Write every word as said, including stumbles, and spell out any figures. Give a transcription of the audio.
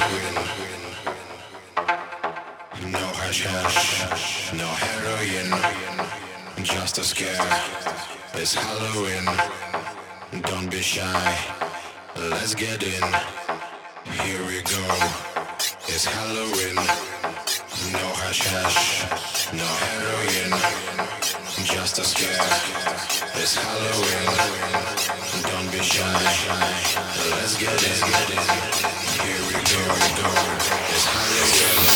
No hash hash, no heroin, just a scare. It's Halloween, don't be shy, let's get in. Here we go, it's Halloween. No hash hash, no heroin, just a scare. It's Halloween, don't be shy, let's get in. Here we go, it's Halloween.